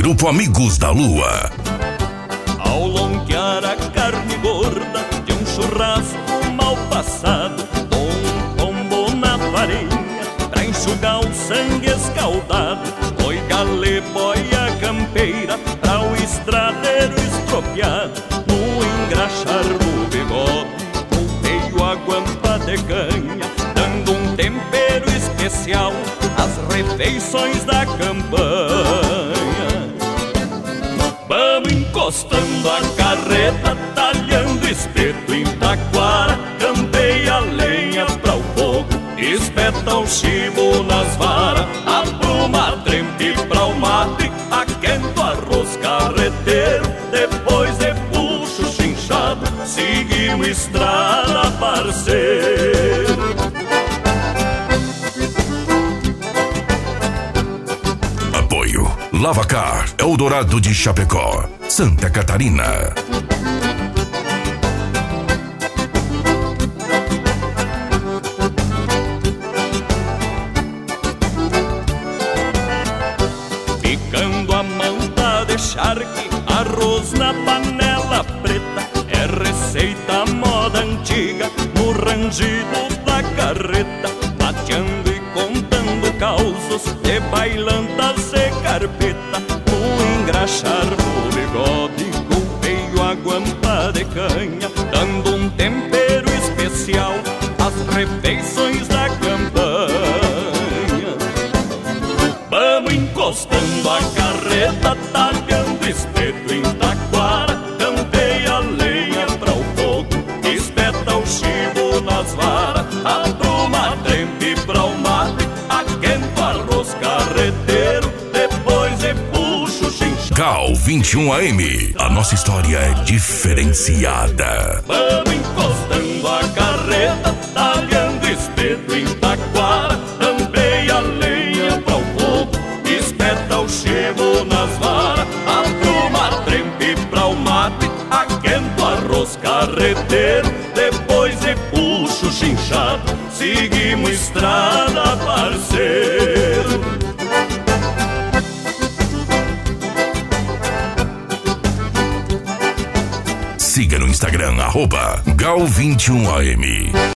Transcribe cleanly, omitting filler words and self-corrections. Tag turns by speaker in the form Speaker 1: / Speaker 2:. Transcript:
Speaker 1: Grupo Amigos da Lua.
Speaker 2: Ao lonquear a carne gorda de um churrasco mal passado, um pombo na farinha pra enxugar o sangue escaldado, foi galê, boia campeira pra o estradeiro estropiado. No engraxar do bigode, volteio a guampa de canha, dando um tempero especial às refeições da campanha. Vamos encostando a carreta, talhando espeto em taquara, campeia a lenha pra o fogo, espeta o chibo nas varas, apruma a trempe pra o mate, aquento arroz carreteiro, depois de puxo chinchado, seguimos estrada, parceiro.
Speaker 1: Apoio Lavacar, Eldorado de Chapecó, Santa Catarina.
Speaker 2: Picando a manta de charque, arroz na panela preta, é receita moda antiga no rangido da carreta, bateando e contando causos de bailantas e carpeta. No engraxar do bigode, golpeio a guampa de canha, dando um tempero especial às refeições da campanha. Vamos encostando a carreta, talhando espeto em taquara, campeia a lenha pra o fogo, espeta o chibo nas varas, apruma a trempe pra o mate, aquento arroz carreteiro, depois de puxo chinchado.
Speaker 1: Gal 21 AM, a nossa história é diferenciada.
Speaker 2: Vamos encostando a carreta, talhando espeto em taquara, campeia a lenha pra o fogo, espeta o chibo nas varas, apruma a trempe pra o mate, aquento arroz carreteiro, depois de puxo chinchado, seguimos estrada, parceiro.
Speaker 1: Siga no Instagram, @Gal21AM.